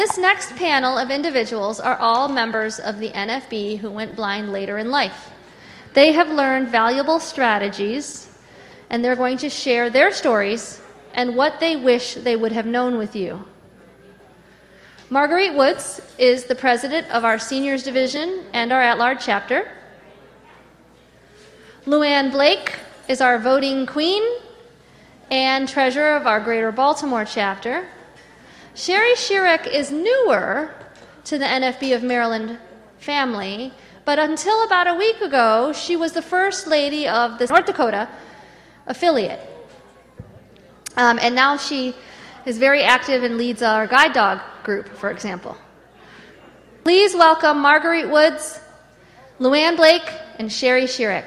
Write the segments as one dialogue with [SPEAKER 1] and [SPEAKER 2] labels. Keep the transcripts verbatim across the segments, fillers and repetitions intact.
[SPEAKER 1] This next panel of individuals are all members of the N F B who went blind later in life. They have learned valuable strategies, and they're going to share their stories and what they wish they would have known with you. Marguerite Woods is the president of our seniors division and our at-large chapter. Luann Blake is our voting queen and treasurer of our Greater Baltimore chapter. Sherry Shirek is newer to the N F B of Maryland family, but until about a week ago, she was the first lady of the North Dakota affiliate. Um, and now she is very active and leads our guide dog group, for example. Please welcome Marguerite Woods, Luann Blake, and Sherry Shirek.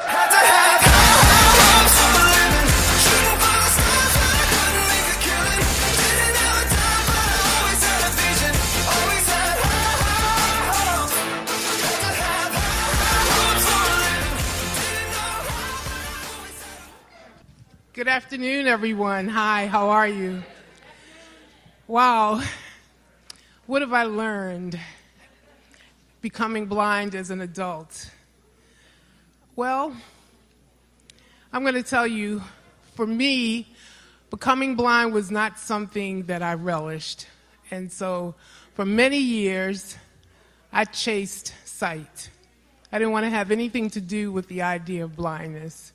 [SPEAKER 2] Good afternoon, everyone. Hi, how are you? Wow, what have I learned becoming blind as an adult? Well, I'm going to tell you, for me, becoming blind was not something that I relished. And so for many years, I chased sight. I didn't want to have anything to do with the idea of blindness.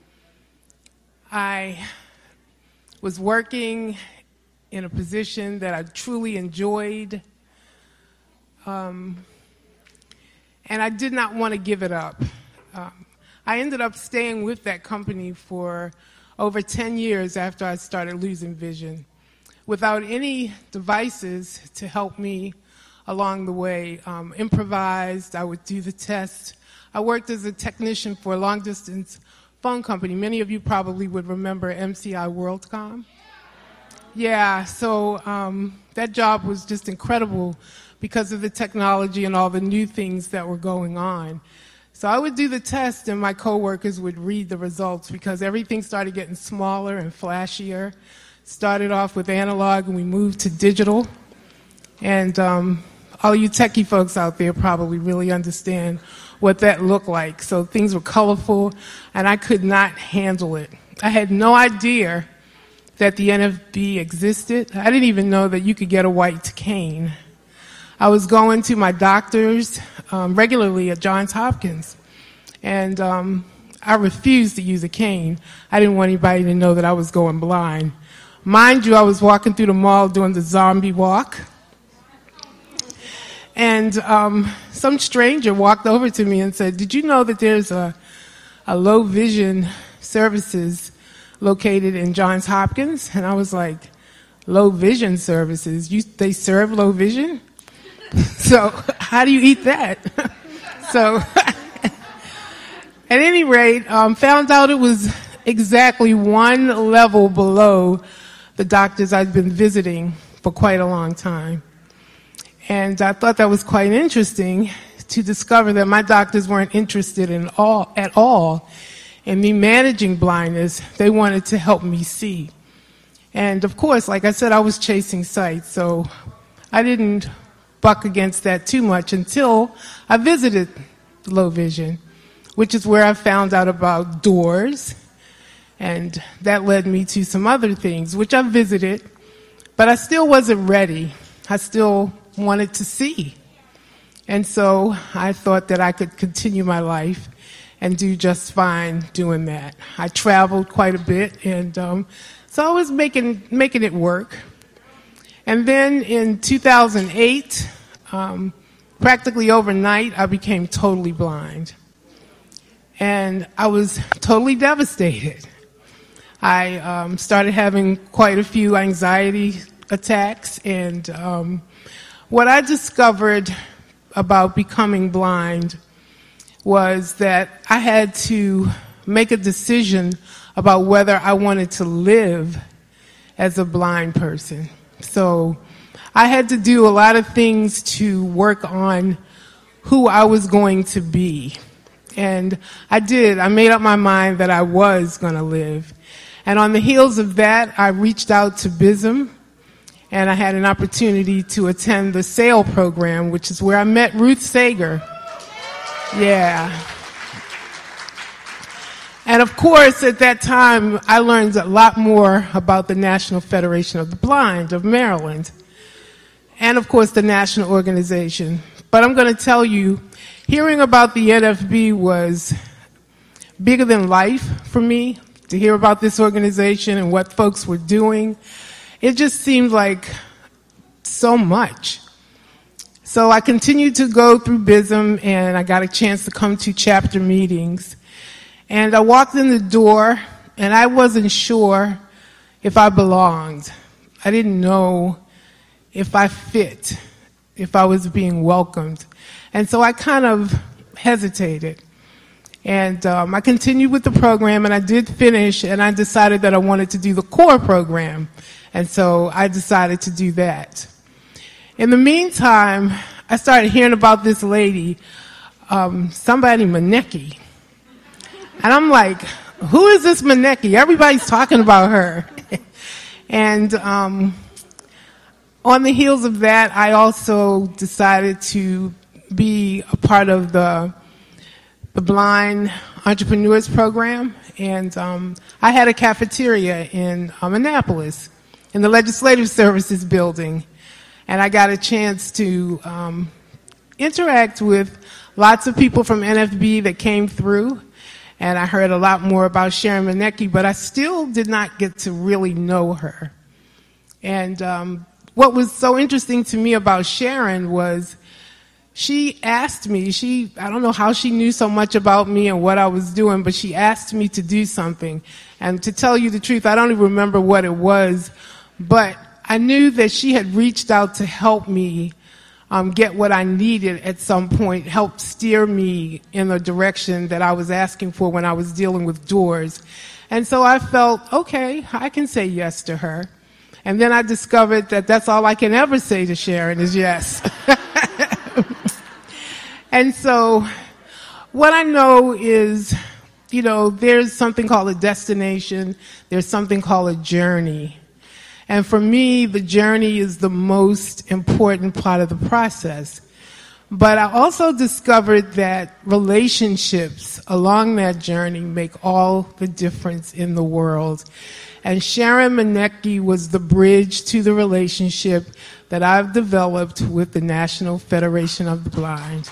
[SPEAKER 2] I was working in a position that I truly enjoyed, um, and I did not want to give it up. Um, I ended up staying with that company for over ten years after I started losing vision, without any devices to help me along the way. Um, improvised, I would do the test. I worked as a technician for a long-distance phone company. Many of you probably would remember M C I WorldCom. Yeah, so um, that job was just incredible because of the technology and all the new things that were going on. So I would do the test and my coworkers would read the results because everything started getting smaller and flashier. Started off with analog and we moved to digital. And um, all you techie folks out there probably really understand what that looked like. So things were colorful, and I could not handle it. I had no idea that the N F B existed. I didn't even know that you could get a white cane. I was going to my doctors um, regularly at Johns Hopkins, and um, I refused to use a cane. I didn't want anybody to know that I was going blind. Mind you, I was walking through the mall doing the zombie walk, and um, some stranger walked over to me and said, "Did you know that there's a, a low vision services located in Johns Hopkins?" And I was like, "Low vision services? You, they serve low vision? So how do you eat that?" So at any rate, um, found out it was exactly one level below the doctors I'd been visiting for quite a long time. And I thought that was quite interesting to discover that my doctors weren't interested in all, at all in me managing blindness. They wanted to help me see. And of course, like I said, I was chasing sight, so I didn't buck against that too much until I visited low vision, which is where I found out about doors. And that led me to some other things, which I visited, but I still wasn't ready. I still wanted to see. And so I thought that I could continue my life and do just fine doing that. I traveled quite a bit, and um, so I was making making it work. And then in two thousand eight, um, practically overnight, I became totally blind. And I was totally devastated. I um, started having quite a few anxiety attacks, and um, what I discovered about becoming blind was that I had to make a decision about whether I wanted to live as a blind person. So I had to do a lot of things to work on who I was going to be. And I did. I made up my mind that I was going to live. And on the heels of that, I reached out to B I S M and I had an opportunity to attend the SAIL program, which is where I met Ruth Sager. Yeah. And of course, at that time, I learned a lot more about the National Federation of the Blind of Maryland, and of course, the national organization. But I'm going to tell you, hearing about the N F B was bigger than life for me. To hear about this organization and what folks were doing, it just seemed like so much. So I continued to go through B I S M, and I got a chance to come to chapter meetings. And I walked in the door, and I wasn't sure if I belonged. I didn't know if I fit, if I was being welcomed. And so I kind of hesitated. And um, I continued with the program, and I did finish, and I decided that I wanted to do the core program. And so I decided to do that. In the meantime, I started hearing about this lady, um, somebody Maneki. And I'm like, who is this Maneki? Everybody's talking about her. And um, on the heels of that, I also decided to be a part of the the Blind Entrepreneurs Program. And um, I had a cafeteria in um, Annapolis, in the Legislative Services building. And I got a chance to um, interact with lots of people from N F B that came through. And I heard a lot more about Sharon Maneki, but I still did not get to really know her. And um, what was so interesting to me about Sharon was she asked me, she, I don't know how she knew so much about me and what I was doing, but she asked me to do something. And to tell you the truth, I don't even remember what it was, but I knew that she had reached out to help me Um, get what I needed at some point, help steer me in the direction that I was asking for when I was dealing with doors. And so I felt, okay, I can say yes to her. And then I discovered that that's all I can ever say to Sharon is yes. And so what I know is, you know, there's something called a destination, there's something called a journey. And for me, the journey is the most important part of the process. But I also discovered that relationships along that journey make all the difference in the world. And Sharon Maneki was the bridge to the relationship that I've developed with the National Federation of the Blind.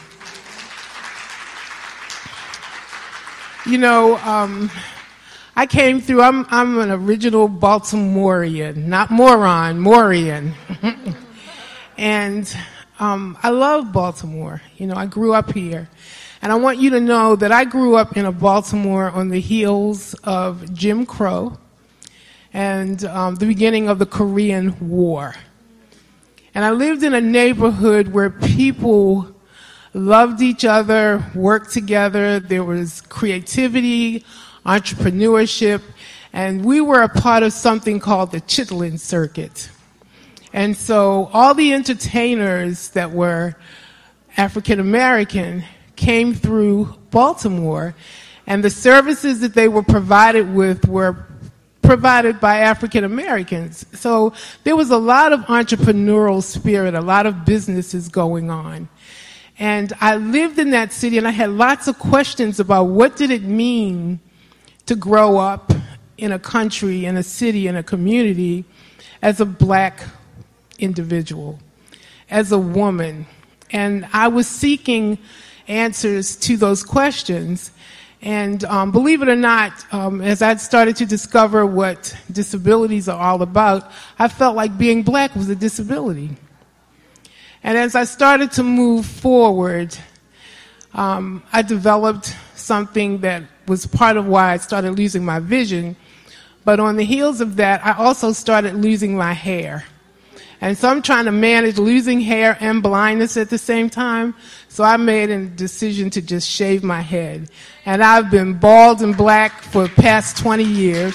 [SPEAKER 2] You know, um, I came through, I'm, I'm an original Baltimorean, not moron, Morian. And um, I love Baltimore. You know, I grew up here. And I want you to know that I grew up in a Baltimore on the heels of Jim Crow and um, the beginning of the Korean War. And I lived in a neighborhood where people loved each other, worked together, there was creativity, entrepreneurship, and we were a part of something called the Chitlin Circuit. And so all the entertainers that were African American came through Baltimore, and the services that they were provided with were provided by African Americans. So there was a lot of entrepreneurial spirit, a lot of businesses going on. And I lived in that city, and I had lots of questions about what did it mean to grow up in a country, in a city, in a community as a black individual, as a woman. And I was seeking answers to those questions. And um, believe it or not, um, as I started to discover what disabilities are all about, I felt like being black was a disability. And as I started to move forward, um, I developed something that was part of why I started losing my vision. But on the heels of that, I also started losing my hair. And so I'm trying to manage losing hair and blindness at the same time. So I made a decision to just shave my head. And I've been bald and black for the past twenty years.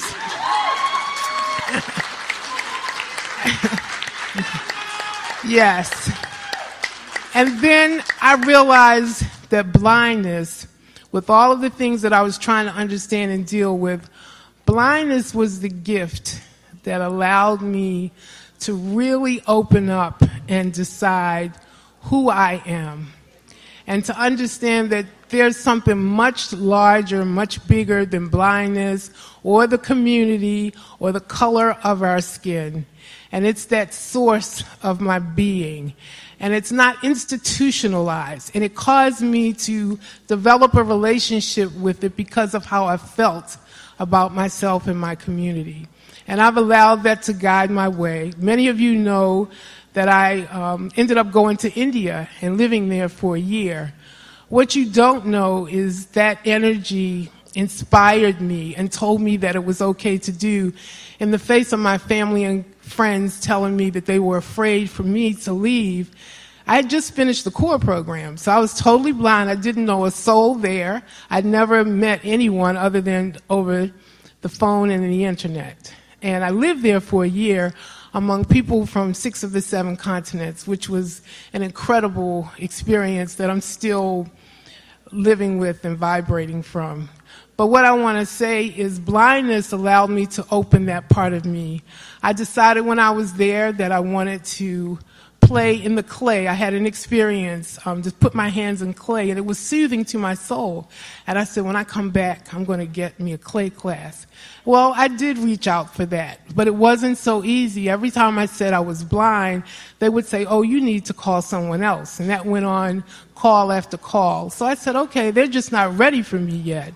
[SPEAKER 2] Yes. And then I realized that blindness, with all of the things that I was trying to understand and deal with, blindness was the gift that allowed me to really open up and decide who I am, and to understand that there's something much larger, much bigger than blindness or the community or the color of our skin. And it's that source of my being. And it's not institutionalized. And it caused me to develop a relationship with it because of how I felt about myself and my community. And I've allowed that to guide my way. Many of you know that I um, ended up going to India and living there for a year. What you don't know is that energy inspired me and told me that it was okay to do in the face of my family and friends telling me that they were afraid for me to leave. I had just finished the core program, so I was totally blind. I didn't know a soul there. I'd never met anyone other than over the phone and the internet. And I lived there for a year among people from six of the seven continents, which was an incredible experience that I'm still living with and vibrating from. But what I want to say is blindness allowed me to open that part of me. I decided when I was there that I wanted to play in the clay. I had an experience, um, to put my hands in clay, and it was soothing to my soul. And I said, when I come back, I'm going to get me a clay class. Well, I did reach out for that, but it wasn't so easy. Every time I said I was blind, they would say, oh, you need to call someone else. And that went on call after call. So I said, okay, they're just not ready for me yet.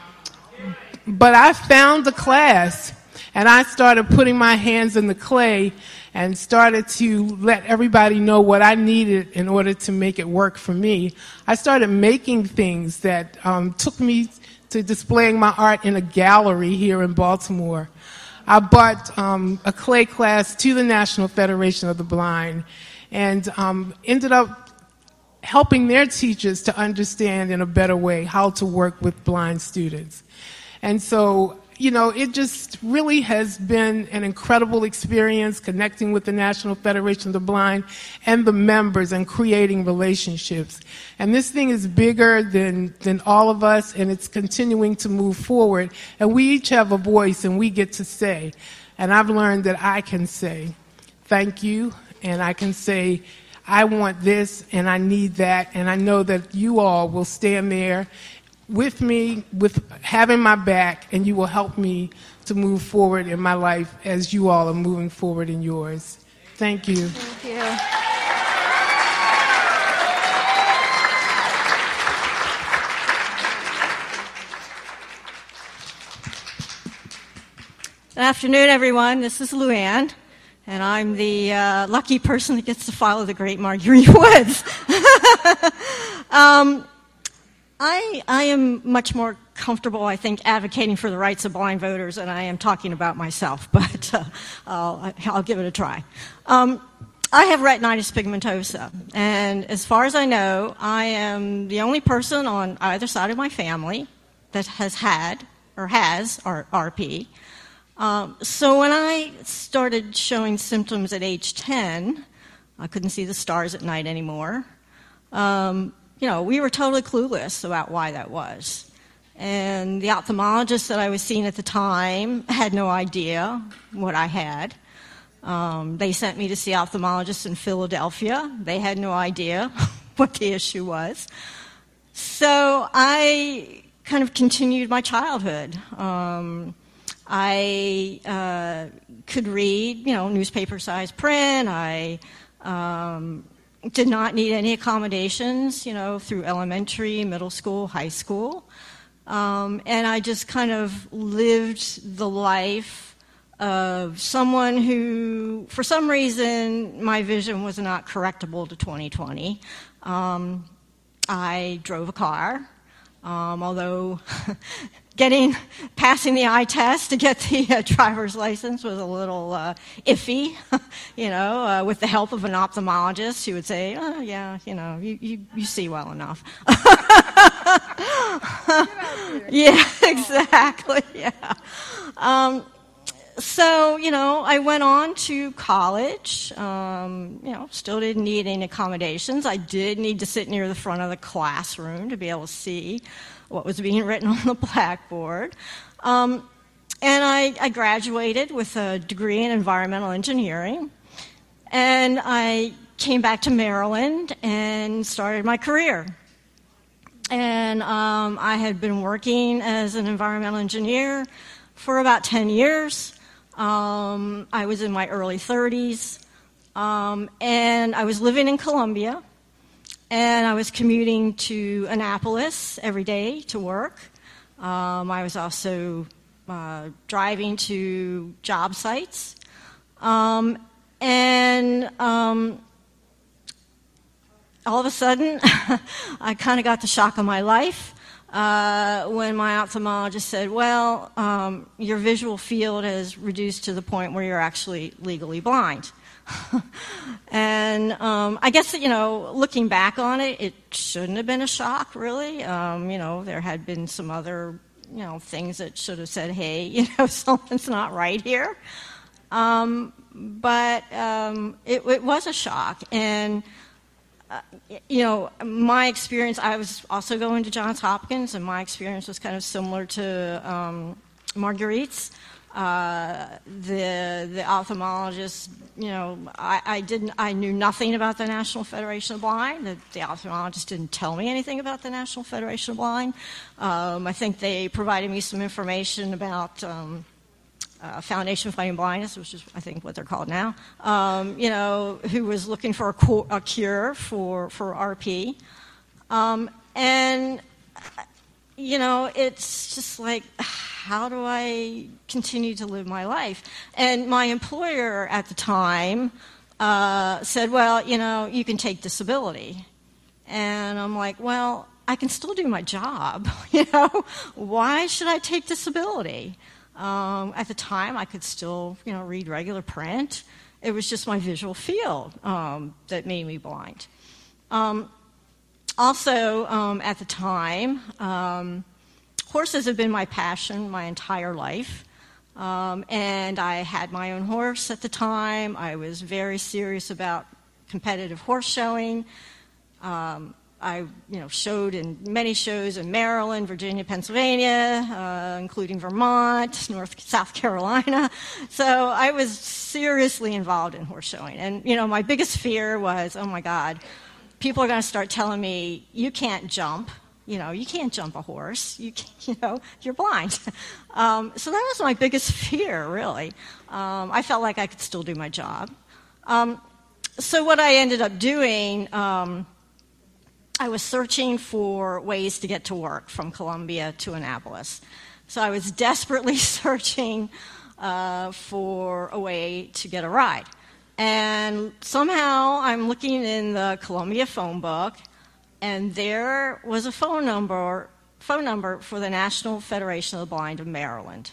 [SPEAKER 2] But I found a class, and I started putting my hands in the clay and started to let everybody know what I needed in order to make it work for me. I started making things that um, took me to displaying my art in a gallery here in Baltimore. I brought um, a clay class to the National Federation of the Blind and um, ended up helping their teachers to understand in a better way how to work with blind students. And so, you know, it just really has been an incredible experience connecting with the National Federation of the Blind and the members and creating relationships. And this thing is bigger than, than all of us, and it's continuing to move forward. And we each have a voice, and we get to say. And I've learned that I can say, thank you, and I can say, I want this, and I need that, and I know that you all will stand there with me, with having my back, and you will help me to move forward in my life as you all are moving forward in yours. Thank you.
[SPEAKER 1] Thank you.
[SPEAKER 3] Good afternoon, everyone. This is Luann, and I'm the uh, lucky person that gets to follow the great Marguerite Woods. um, I, I am much more comfortable, I think, advocating for the rights of blind voters than I am talking about myself, but uh, I'll, I'll give it a try. Um, I have retinitis pigmentosa, and as far as I know, I am the only person on either side of my family that has had or has R P. Um, so when I started showing symptoms at age ten, I couldn't see the stars at night anymore. Um, You know, we were totally clueless about why that was. And the ophthalmologist that I was seeing at the time had no idea what I had. Um, they sent me to see ophthalmologists in Philadelphia. They had no idea what the issue was. So I kind of continued my childhood. Um, I uh, could read, you know, newspaper-sized print. I um, did not need any accommodations, you know, through elementary, middle school, high school. Um, and I just kind of lived the life of someone who, for some reason, my vision was not correctable to twenty twenty. Um, I drove a car, um, although getting, passing the eye test to get the uh, driver's license was a little uh, iffy, you know, uh, with the help of an ophthalmologist who would say, oh, yeah, you know, you, you, you see well enough. Yeah, exactly, yeah. Um, so, you know, I went on to college, um, you know, still didn't need any accommodations. I did need to sit near the front of the classroom to be able to see what was being written on the blackboard. Um, and I, I graduated with a degree in environmental engineering. And I came back to Maryland and started my career. And um, I had been working as an environmental engineer for about ten years. Um, I was in my early thirties. Um, and I was living in Columbia. And I was commuting to Annapolis every day to work. Um, I was also uh, driving to job sites. Um, and um, all of a sudden, I kind of got the shock of my life uh, when my ophthalmologist said, well, um, your visual field has reduced to the point where you're actually legally blind. And um, I guess, you know, looking back on it, it shouldn't have been a shock, really. Um, you know, there had been some other, you know, things that should have said, hey, you know, something's not right here. Um, but um, it, it was a shock. And, uh, you know, my experience, I was also going to Johns Hopkins, and my experience was kind of similar to um, Marguerite's. Uh, the the ophthalmologist, you know, I, I didn't, I knew nothing about the National Federation of the Blind. The, the ophthalmologist didn't tell me anything about the National Federation of the Blind. Um, I think they provided me some information about um, uh, Foundation Fighting Blindness, which is, I think, what they're called now. Um, you know, who was looking for a, cu- a cure for for R P, um, and you know, it's just like, how do I continue to live my life? And my employer at the time uh, said, well, you know, you can take disability. And I'm like, well, I can still do my job. You know, why should I take disability? Um, at the time, I could still, you know, read regular print. It was just my visual field um, that made me blind. Um, also, um, at the time, um, horses have been my passion my entire life, um, and I had my own horse at the time. I was very serious about competitive horse showing. Um, I, you know, showed in many shows in Maryland, Virginia, Pennsylvania, uh, including Vermont, North, South Carolina. So I was seriously involved in horse showing, and you know, my biggest fear was, oh my God, people are going to start telling me you can't jump. You know, you can't jump a horse. You, can't, you know, you're blind. Um, so that was my biggest fear, really. Um, I felt like I could still do my job. Um, so what I ended up doing, um, I was searching for ways to get to work from Columbia to Annapolis. So I was desperately searching uh, for a way to get a ride. And somehow I'm looking in the Columbia phone book, and there was a phone number phone number for the National Federation of the Blind of Maryland.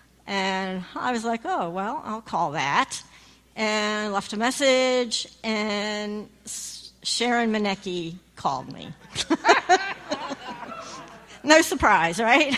[SPEAKER 3] And I was like, oh, well, I'll call that. And left a message, and Sharon Manecki called me. No surprise, right?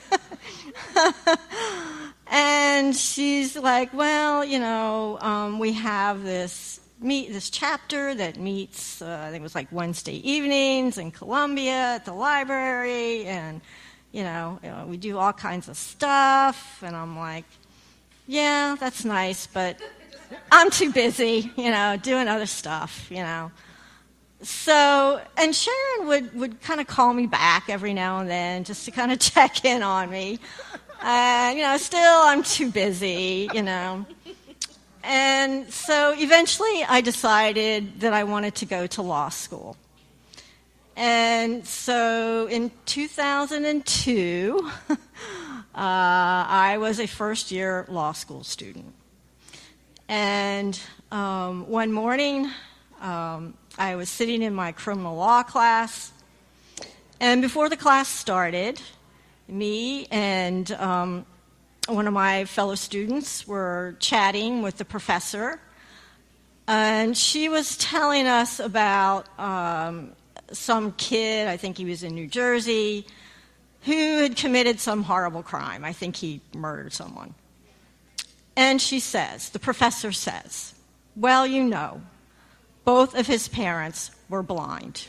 [SPEAKER 3] And she's like, well, you know, um, we have this meet this chapter that meets, uh, I think it was like Wednesday evenings in Columbia at the library, and, you know, you know, we do all kinds of stuff. And I'm like, yeah, that's nice, but I'm too busy, you know, doing other stuff, you know. So, and Sharon would, would kind of call me back every now and then just to kind of check in on me. Uh, you know, still I'm too busy, you know. And so eventually I decided that I wanted to go to law school. And so in two thousand two, uh, I was a first-year law school student. And um, one morning, um, I was sitting in my criminal law class, and before the class started, me and um, one of my fellow students were chatting with the professor, and she was telling us about um, some kid, I think he was in New Jersey, who had committed some horrible crime. I think he murdered someone. And she says, the professor says, well, you know, both of his parents were blind.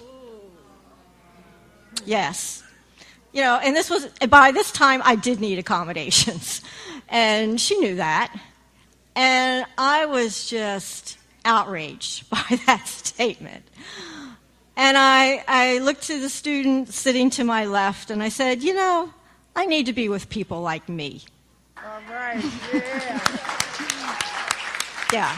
[SPEAKER 3] Yes. You know, and this was, by this time, I did need accommodations. And she knew that. And I was just outraged by that statement. And I, I looked to the student sitting to my left, and I said, you know, I need to be with people like me.
[SPEAKER 2] All right, yeah.
[SPEAKER 3] Yeah.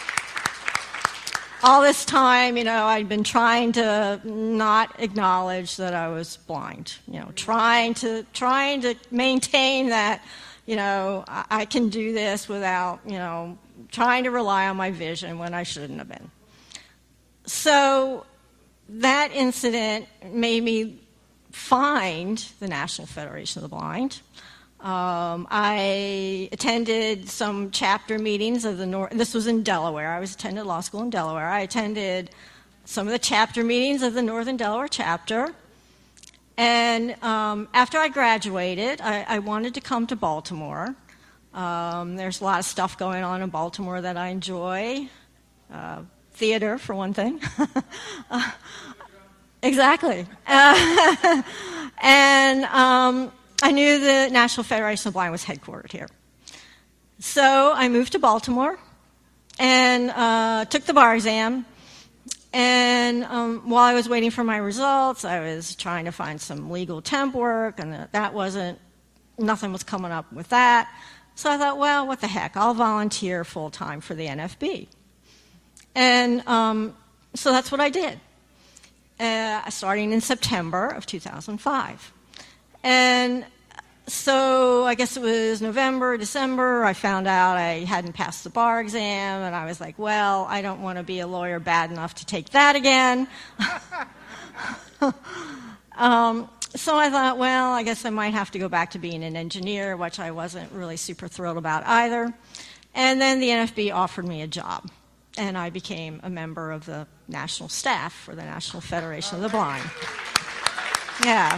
[SPEAKER 3] All this time, you know, I'd been trying to not acknowledge that I was blind. You know, trying to trying to maintain that, you know, I, I can do this without, you know, trying to rely on my vision when I shouldn't have been. So that incident made me find the National Federation of the Blind. Um, I attended some chapter meetings of the North. This was in Delaware. I was attended law school in Delaware. I attended some of the chapter meetings of the Northern Delaware chapter. And um, after I graduated, I, I wanted to come to Baltimore. Um, there's a lot of stuff going on in Baltimore that I enjoy. Uh, theater, for one thing. uh, exactly. Uh, and um, I knew the National Federation of the Blind was headquartered here. So I moved to Baltimore and uh, took the bar exam. And um, while I was waiting for my results, I was trying to find some legal temp work, and that wasn't, nothing was coming up with that. So I thought, well, what the heck, I'll volunteer full-time for the N F B. And um, so that's what I did, uh, starting in September of two thousand five. And so I guess it was November, December, I found out I hadn't passed the bar exam, and I was like, well, I don't want to be a lawyer bad enough to take that again. um, so I thought, well, I guess I might have to go back to being an engineer, which I wasn't really super thrilled about either. And then the N F B offered me a job, and I became a member of the national staff for the National Federation of the Blind. Yeah.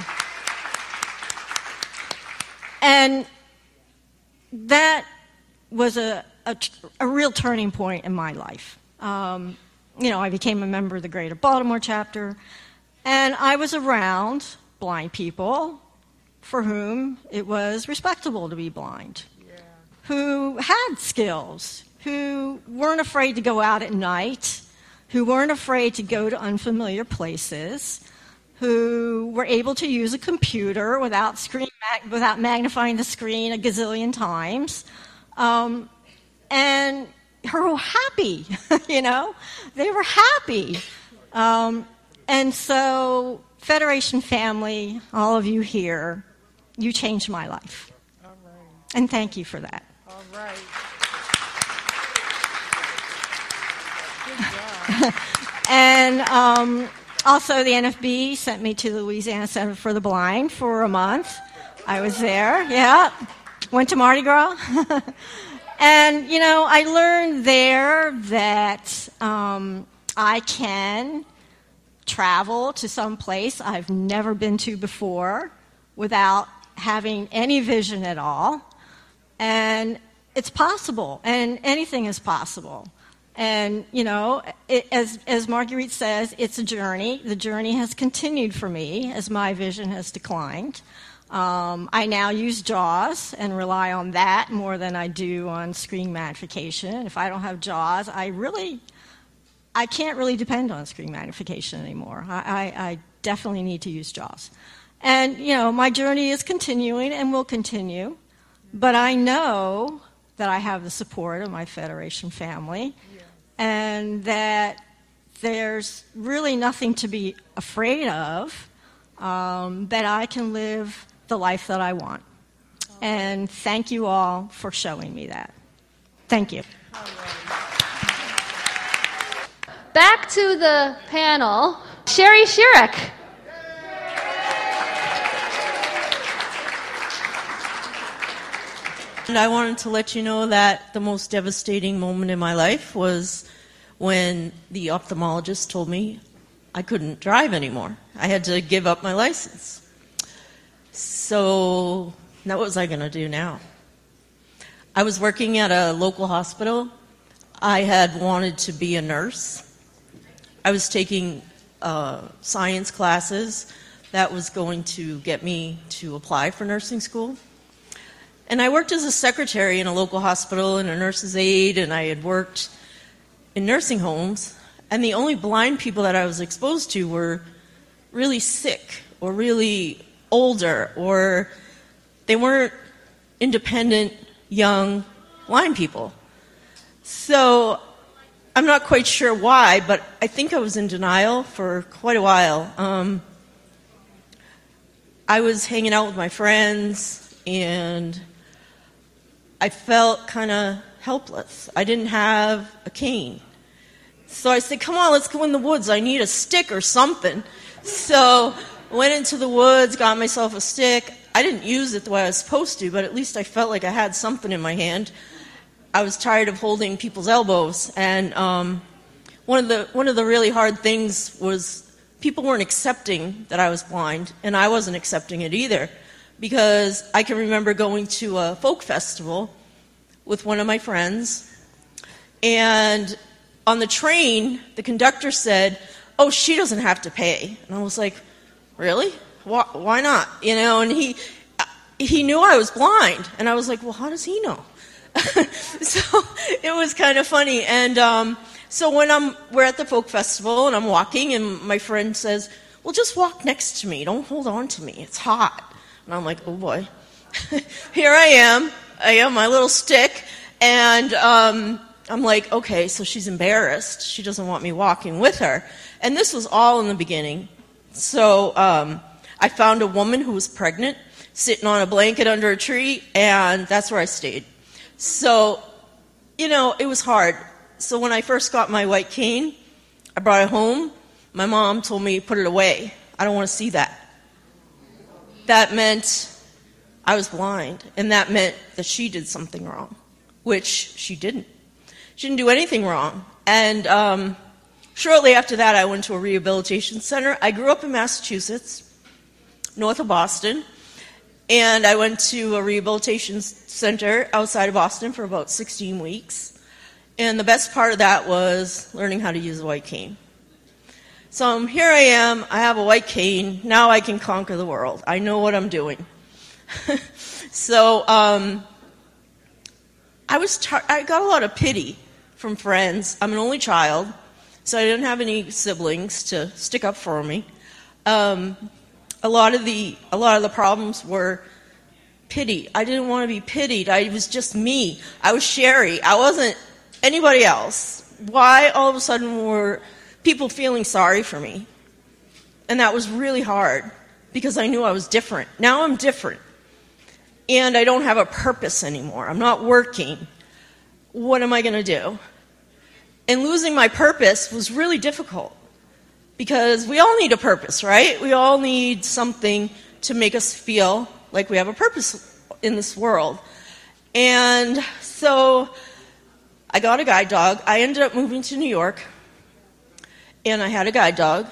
[SPEAKER 3] And that was a, a, a real turning point in my life. Um, you know, I became a member of the Greater Baltimore chapter, and I was around blind people for whom it was respectable to be blind, yeah. Who had skills, who weren't afraid to go out at night, who weren't afraid to go to unfamiliar places, who were able to use a computer without screen mag- without magnifying the screen a gazillion times, um, and who were happy, you know? They were happy. Um, and so, Federation family, all of you here, you changed my life.
[SPEAKER 2] All right.
[SPEAKER 3] And thank you for that.
[SPEAKER 2] All right. Good job.
[SPEAKER 3] And um, also, the N F B sent me to the Louisiana Center for the Blind for a month. I was there, yeah. Went to Mardi Gras. And, you know, I learned there that um, I can travel to some place I've never been to before without having any vision at all. And it's possible, and anything is possible. And, you know, it, as, as Marguerite says, it's a journey. The journey has continued for me as my vision has declined. Um, I now use JAWS and rely on that more than I do on screen magnification. If I don't have JAWS, I really, I can't really depend on screen magnification anymore. I, I, I definitely need to use JAWS. And, you know, my journey is continuing and will continue, but I know that I have the support of my Federation family, yeah. And that there's really nothing to be afraid of, um, that I can live the life that I want. Oh. And thank you all for showing me that. Thank you.
[SPEAKER 1] Back to the panel, Sherry Shirek.
[SPEAKER 4] And I wanted to let you know that the most devastating moment in my life was when the ophthalmologist told me I couldn't drive anymore. I had to give up my license. So now what was I going to do now? I was working at a local hospital. I had wanted to be a nurse. I was taking uh, science classes that was going to get me to apply for nursing school. And I worked as a secretary in a local hospital and a nurse's aide, and I had worked in nursing homes, and the only blind people that I was exposed to were really sick or really older, or they weren't independent, young, blind people. So I'm not quite sure why, but I think I was in denial for quite a while. Um, I was hanging out with my friends, and I felt kind of helpless. I didn't have a cane. So I said, come on, let's go in the woods. I need a stick or something. So I went into the woods, got myself a stick. I didn't use it the way I was supposed to, but at least I felt like I had something in my hand. I was tired of holding people's elbows, and um, one of the one of the really hard things was people weren't accepting that I was blind, and I wasn't accepting it either, because I can remember going to a folk festival with one of my friends, and on the train, the conductor said, "Oh, she doesn't have to pay," and I was like, "Really? Why, why not?" You know, and he he knew I was blind, and I was like, "Well, how does he know?" So it was kind of funny. And um, so when I'm we're at the folk festival and I'm walking, and my friend says, "Well, just walk next to me. Don't hold on to me. It's hot." And I'm like, "Oh boy." Here I am. I am my little stick, and um, I'm like, okay, so she's embarrassed. She doesn't want me walking with her. And this was all in the beginning. So um, I found a woman who was pregnant, sitting on a blanket under a tree, and that's where I stayed. So, you know, it was hard. So when I first got my white cane, I brought it home. My mom told me, put it away. I don't want to see that. That meant I was blind, and that meant that she did something wrong, which she didn't. She didn't do anything wrong. And um, shortly after that, I went to a rehabilitation center. I grew up in Massachusetts, north of Boston. And I went to a rehabilitation center outside of Boston for about sixteen weeks. And the best part of that was learning how to use a white cane. So um, here I am, I have a white cane, now I can conquer the world. I know what I'm doing. so um, I was tar- I got a lot of pity from friends. I'm an only child, so I didn't have any siblings to stick up for me. Um, A lot of the a lot of the problems were pity. I didn't want to be pitied. I was just me. I was Sherry. I wasn't anybody else. Why all of a sudden were people feeling sorry for me? And that was really hard because I knew I was different. Now I'm different. And I don't have a purpose anymore. I'm not working. What am I going to do? And losing my purpose was really difficult. Because we all need a purpose, right? We all need something to make us feel like we have a purpose in this world. And so I got a guide dog. I ended up moving to New York, and I had a guide dog.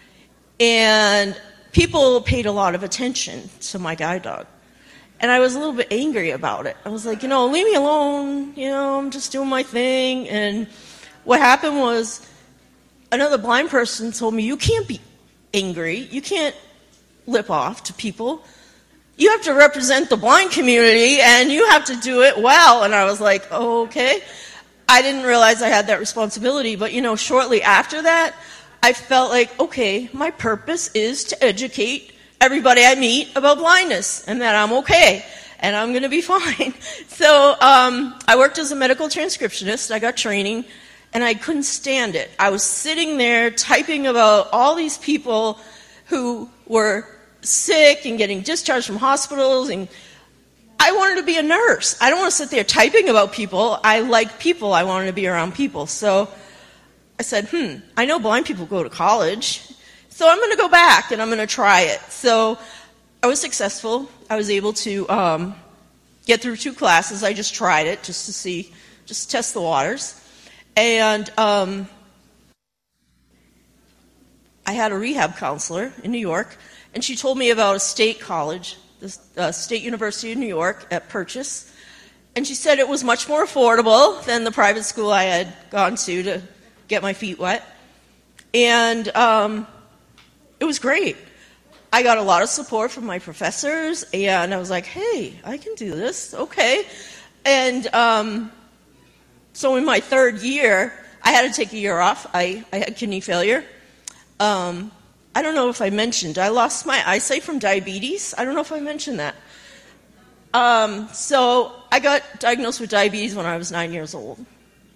[SPEAKER 4] And people paid a lot of attention to my guide dog. And I was a little bit angry about it. I was like, you know, leave me alone. You know, I'm just doing my thing. And what happened was, another blind person told me, you can't be angry. You can't lip off to people. You have to represent the blind community, and you have to do it well. And I was like, oh, okay. I didn't realize I had that responsibility. But, you know, shortly after that, I felt like, okay, my purpose is to educate everybody I meet about blindness, and that I'm okay, and I'm going to be fine. So um, I worked as a medical transcriptionist. I got training. And I couldn't stand it. I was sitting there typing about all these people who were sick and getting discharged from hospitals. And I wanted to be a nurse. I don't want to sit there typing about people. I like people. I wanted to be around people. So I said, hmm, I know blind people go to college. So I'm going to go back and I'm going to try it. So I was successful. I was able to um, get through two classes. I just tried it just to see, just to test the waters. And um, I had a rehab counselor in New York, and she told me about a state college, the uh, State University of New York at Purchase. And she said it was much more affordable than the private school I had gone to to get my feet wet. And um, it was great. I got a lot of support from my professors, and I was like, hey, I can do this, okay. And Um, So in my third year, I had to take a year off. I, I had kidney failure. Um, I don't know if I mentioned, I lost my eyesight from diabetes. I don't know if I mentioned that. Um, so I got diagnosed with diabetes when I was nine years old.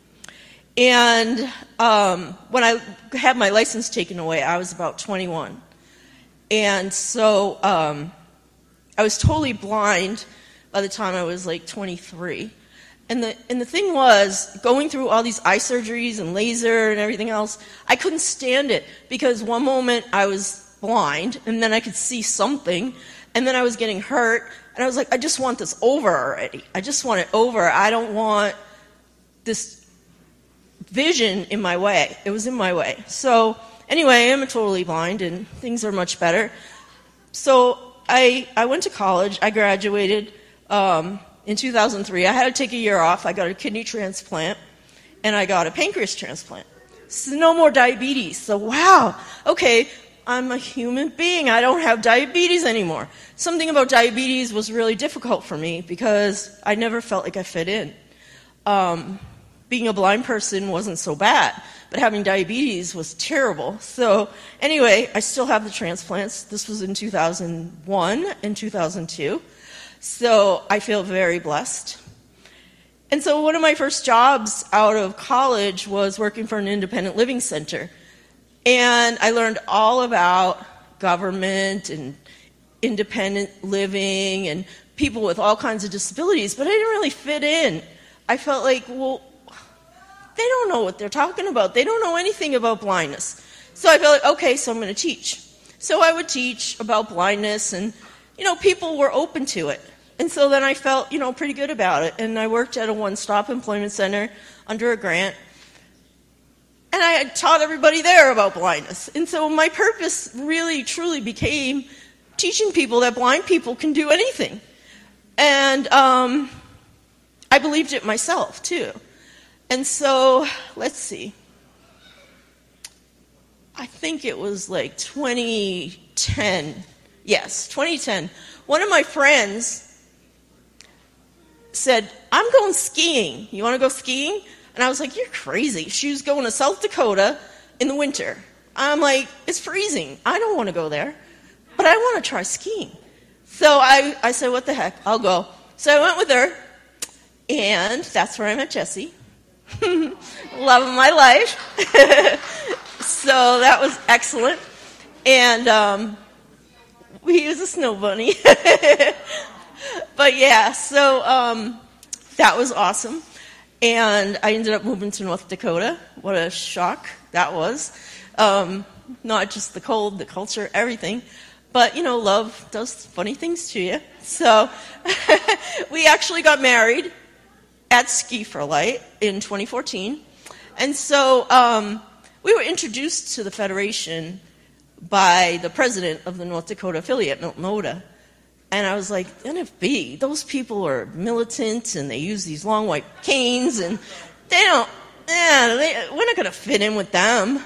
[SPEAKER 4] And um, when I had my license taken away, I was about twenty-one. And so um, I was totally blind by the time I was like twenty-three. And the, and the thing was, going through all these eye surgeries and laser and everything else, I couldn't stand it because one moment I was blind and then I could see something and then I was getting hurt and I was like, I just want this over already. I just want it over. I don't want this vision in my way. It was in my way. So anyway, I'm totally blind and things are much better. So I, I went to college. I graduated um, in two thousand three. I had to take a year off. I got a kidney transplant and I got a pancreas transplant. So no more diabetes. So wow, okay, I'm a human being. I don't have diabetes anymore. Something about diabetes was really difficult for me because I never felt like I fit in. Um, being a blind person wasn't so bad, but having diabetes was terrible. So anyway, I still have the transplants. This was in two thousand one and two thousand two. So I feel very blessed. And so one of my first jobs out of college was working for an independent living center. And I learned all about government and independent living and people with all kinds of disabilities, but I didn't really fit in. I felt like, well, they don't know what they're talking about. They don't know anything about blindness. So I felt like, okay, so I'm going to teach. So I would teach about blindness, and, you know, people were open to it. And so then I felt, you know, pretty good about it. And I worked at a one-stop employment center under a grant. And I had taught everybody there about blindness. And so my purpose really, truly became teaching people that blind people can do anything. And um, I believed it myself, too. And so, let's see. I think it was like twenty ten. Yes, twenty ten. One of my friends said, I'm going skiing. You want to go skiing? And I was like, you're crazy. She was going to South Dakota in the winter. I'm like, it's freezing. I don't want to go there. But I want to try skiing. So I, I said, what the heck? I'll go. So I went with her. And that's where I met Jesse. Love of my life. So that was excellent. And um, he was a snow bunny. But yeah, so um, that was awesome. And I ended up moving to North Dakota. What a shock that was. Um, not just the cold, the culture, everything. But, you know, love does funny things to you. So we actually got married at Ski for Light in twenty fourteen. And so um, we were introduced to the Federation by the president of the North Dakota affiliate, Milton Oda. And I was like, N F B, those people are militant and they use these long white canes and they don't, yeah, they, we're not going to fit in with them.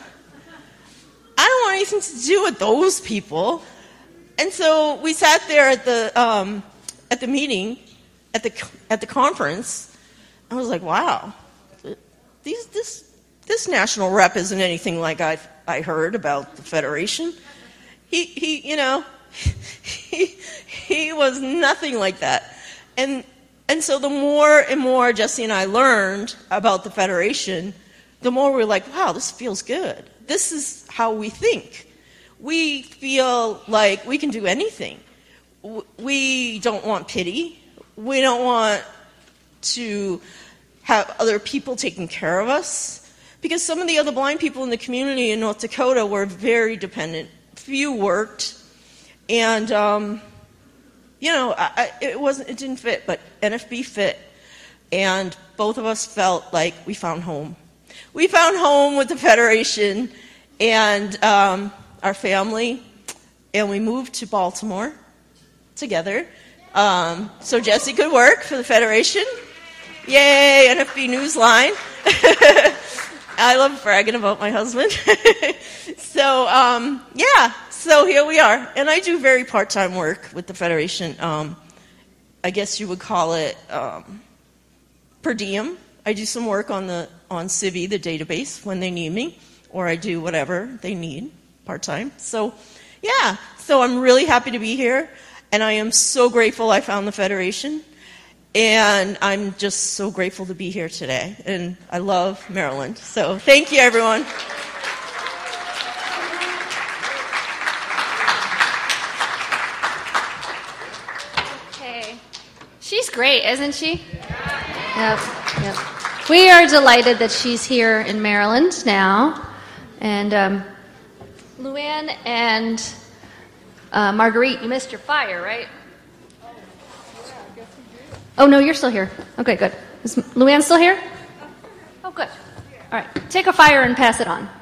[SPEAKER 4] I don't want anything to do with those people. And so we sat there at the um, at the meeting, at the at the conference. I was like, wow, these, this this national rep isn't anything like I I heard about the Federation. He he, you know, he he was nothing like that. And and so the more and more Jesse and I learned about the Federation, the more we were like, wow, this feels good. This is how we think. We feel like we can do anything. We don't want pity. We don't want to have other people taking care of us. Because some of the other blind people in the community in North Dakota were very dependent. Few worked. And, um, you know, I, I, it wasn't, it didn't fit, but N F B fit. And both of us felt like we found home. We found home with the Federation and um, our family, and we moved to Baltimore together. Um, so Jesse could work for the Federation. Yay, N F B Newsline. I love bragging about my husband. So, um, yeah, so here we are. And I do very part-time work with the Federation. Um, I guess you would call it um, per diem. I do some work on the on Civi, the database, when they need me, or I do whatever they need part-time. So, yeah, so I'm really happy to be here, and I am so grateful I found the Federation, and I'm just so grateful to be here today, and I love Maryland. So thank you, everyone.
[SPEAKER 1] Okay. She's great, isn't she? Yep, yep. We are delighted that she's here in Maryland now. And um, Luann and uh, Marguerite, you missed your fire, right? Oh, no, you're still here. Okay, good. Is Luann still here? Oh, good. All right. Take a fire and pass it on.